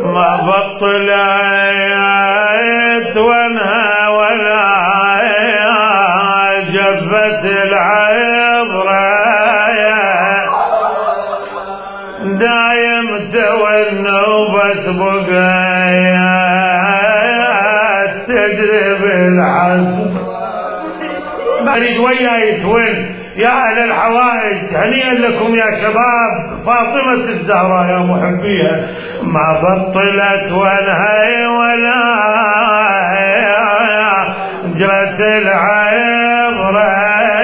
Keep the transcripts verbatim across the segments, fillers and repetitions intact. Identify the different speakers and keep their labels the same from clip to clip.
Speaker 1: ما بطلت وانها ولا جفت العبرة دايم تونوبة بقايا تجري بالعزم بريد وياي تون يا أهل الحوائج هنيئا لكم يا شباب فاطمة الزهراء يا محبيها ما بطلت وانهي ولا جرت العبرة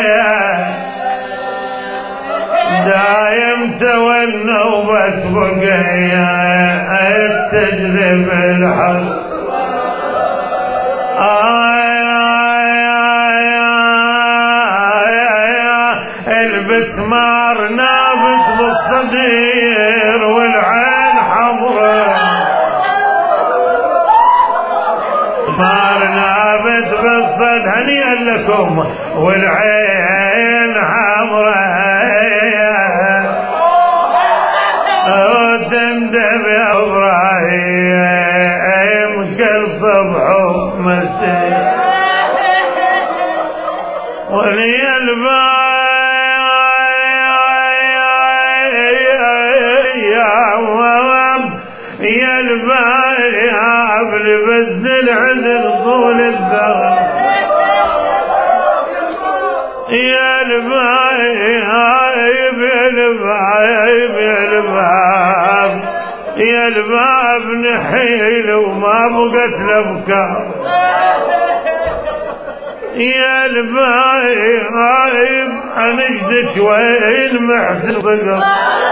Speaker 1: دايم تونوبة بقايا تجري بالحزم البثمار نابت بالصدير والعين حمراء مار نابت بالصد هنيئا لكم والعين حمراء وتندب يا ابراهيم كل صبح ومساء ولي الباب يا الباب لبس العذر طول الدهر يا الباب يا الباب يا الباب يا الباب نحيل وما بقت لبكار يا الباب انجدك وين محسن ضقر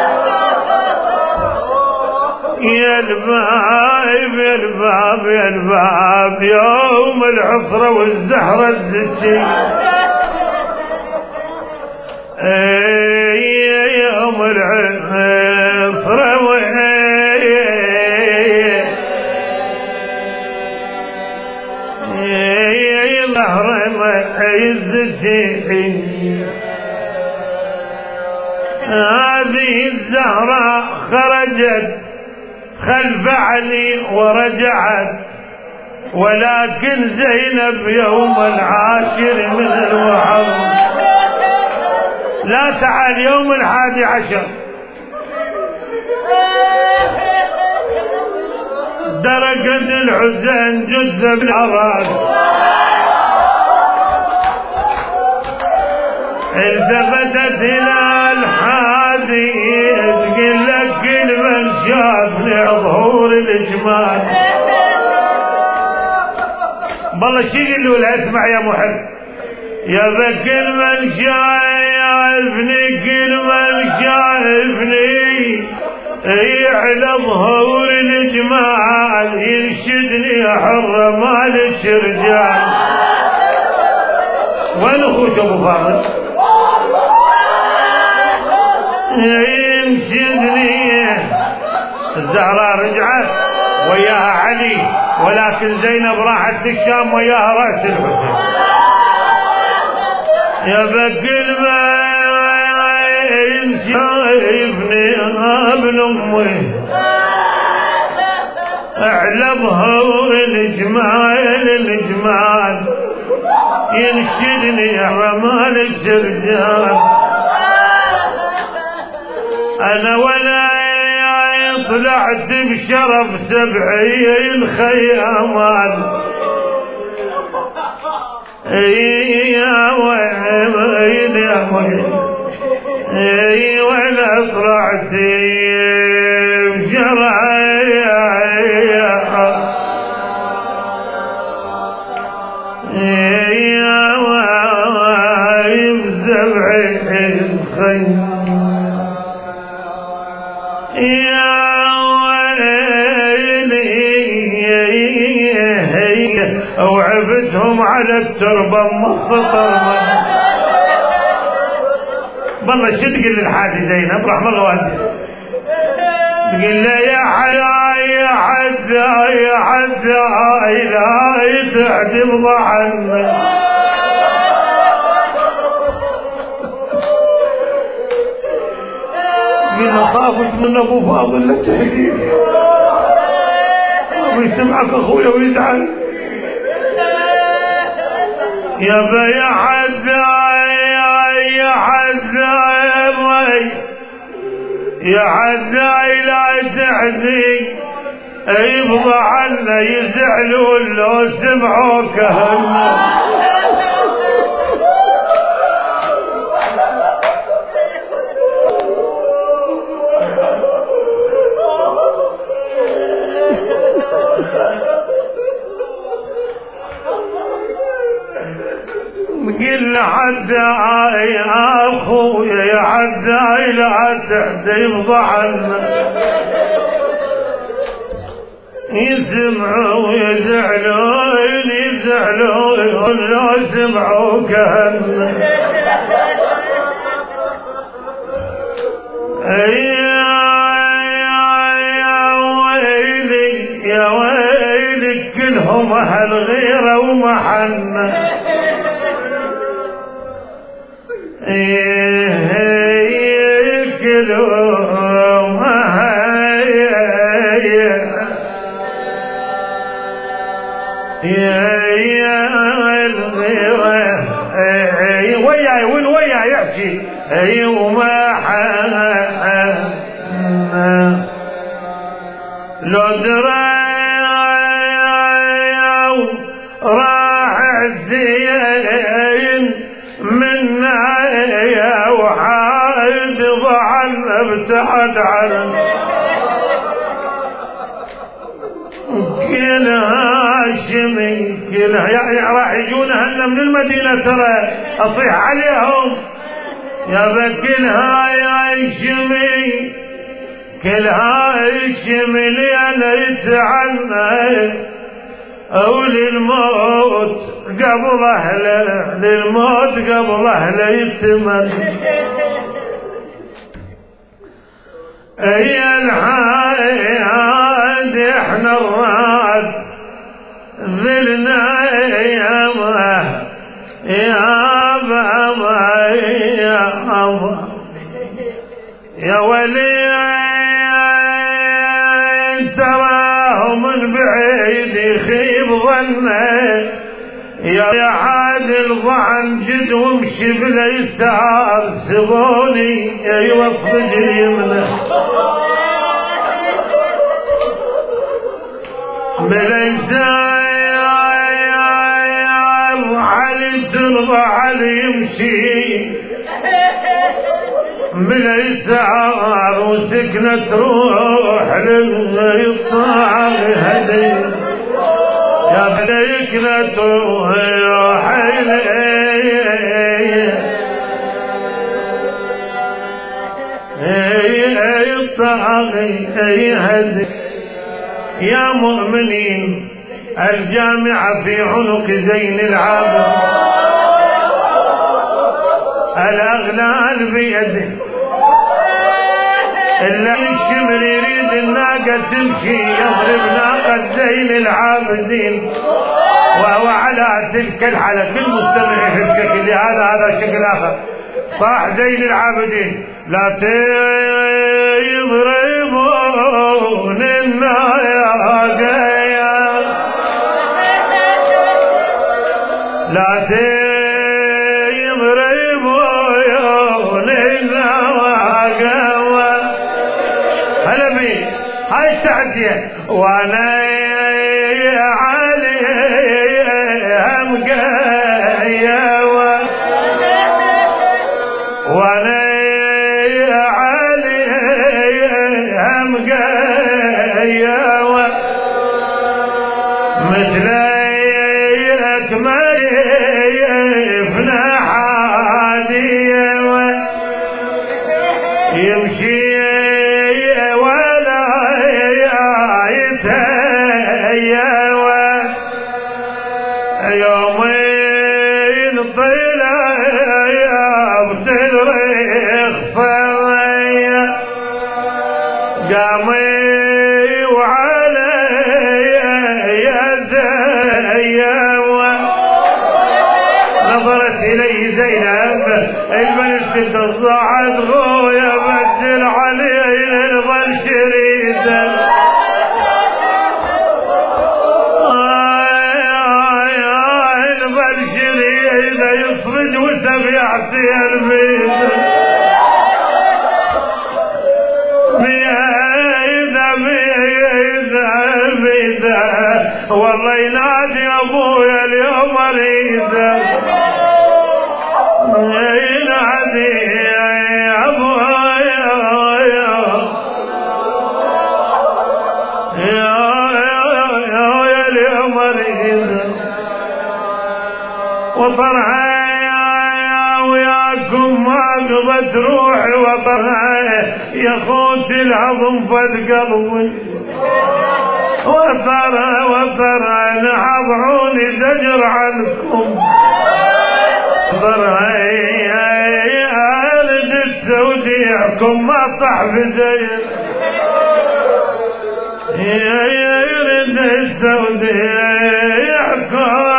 Speaker 1: يا الباب يا الباب يا الباب يوم العصرة والزهرة الزكي يوم العصرة الزكي هذه الزهرة خرجت خلف علي ورجعت ولكن زينب يوم العاشر من المحرم لا تعال يوم الحادي عشر درجت الحسين جثة بالعراس التفتت الى الحادي تقول لك كل من شافني ظهور الاجمال بالله شي يقول له اسمع يا محب يا ذا كل من شايفني كل من شايفني على ظهور الاجمال يرشدني يا حرة مالك رجال وين اخوك ابو فاضل ينشدني الزهراء رجعت وياها علي ولكن زينب راحت الشام وياها رأس الحسين يا بكل ما شايفني ابن امي اعلى ظهور الجمال الجمال ينشدني يا رمال الشرجال انا ولا طلعت بشرف سبعين خيامات يا ويل يا ويل ولا طلعت بشرف يا ويل سبعين خيامات وعبتهم على التربة مخطر بالله شو تقول للحاجة زينب رحمة الله والدي تقول له يا حيا يا حدا يا حدا لا تعدل ضعنا قلنا خافت من ابو فاضل لا تحكي ويسمعك اخويا ويزعل. يا بيا حداي يا حداي يا حداي لا تحزن يفضح عنا يزعلون لو سمعوك هلا. قل حداي يا اخويا يا حداي لا تحزن يفضح عنا يسمعوا يزعلون يزعلون لو سمعوك هلا. يا ويلي يا ويلي كلهم اهل غيره ومحنه. كلهم يا يا الغيرة وياي وين وياي يحكي وما حنا لو درى راح الزين منا يا وحايد ضعن ابتعد عنه. كلها شمي كلها يعني راح يجون هلا من المدينة ترى اصيح عليهم يا بكلها يا شمي كلها شمي ليلت عنا او للموت قبل اهله للموت قبل اهله يتمن. يا الحاد احنا الراد ذلنا يا ما يا بابا يا الله يا ولي تراه من بعيد يخيب ظنه يا عادل ضعن جد وامشي بلا يسار سبوني يوصف جيمنا بلا يسار علي ترضى علي يمشي بلا يسار وسكنة روح للطاعة هدي يا بليكنا تروح إلي يا مؤمنين الجامعة في عنق زين العابد الأغلال بيده إلا الشمر يريد الناقة تمشي يضرب ناقة زين العابدين وهو على تلك الحالة كل مستمع يفكك اللي هذا هذا شكل آخر صاح زين العابدين لا تضربون الناقة لا تضربون الناقة هلا بي هاي التعدية وانا عليهم قايوة وانا عليهم قايوة مثليك ما يفنى حادية يمشي يومين طلع بتدريخ فوية قامي وعلي يديوة نظرت إلي زينب الملك تصعد غوية بدل علي الظل شريدا والله ينادي ابويا اليوم اريده ينادي يا ابويا يا يا اليوم اريده وطرها وياكم ما قضت روحي وطرها يا خوتي العظم فد قلبي وطرها وطرها نحض عوني دجر عنكم طرها يا ارد توديعكم ما صح بزين يا يرد توديعكم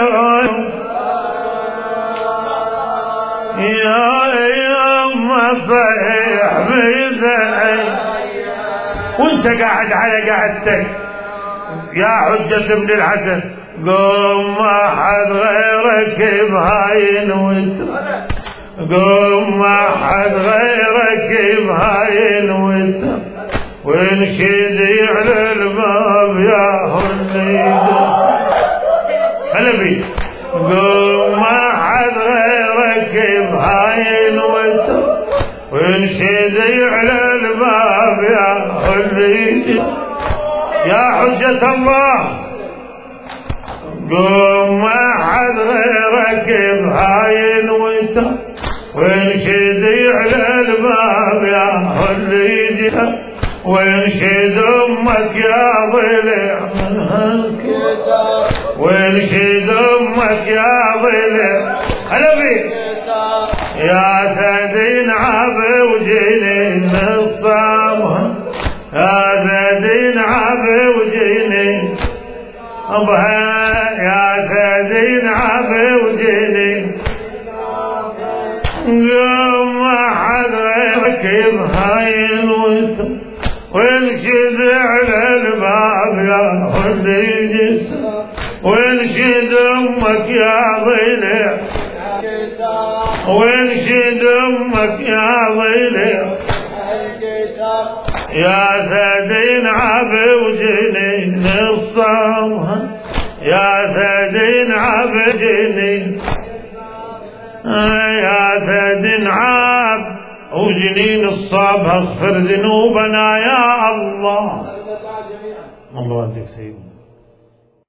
Speaker 1: يا يوم صيح بيدي وانت قاعد على قعدتك يا حجة ابن الحسن قوم ما حد غيرك بهاي نويت قوم ما حد غيرك بهاي نويت وانشدي على الباب يا هنيدة هلا بي قوم ما حد غيرك بهاي نويت وانشدي على الباب يا هنيدة يا حجة الله قوم ما حد غيرك بهاي نويت وانشدي على الباب يا هنيدة وانشد امك يا ضلع وانشد امك يا ضلع هلا بيك يا سدين عبي وجيني الصامه يا سدين عبي وجيني ابها يا سدين عبي وجيني قوم حد غيرك بهاي الوسط وانشد على الباب يا هنيدة وانشد امك يا ضلع وانشد امك يا ضلع يا سدين عبي وجنين الصامها يا سدين عبي جنين يا سدين عبي وجنين الصاب اغفر ذنوبنا يا الله. الله يهديك سيدنا.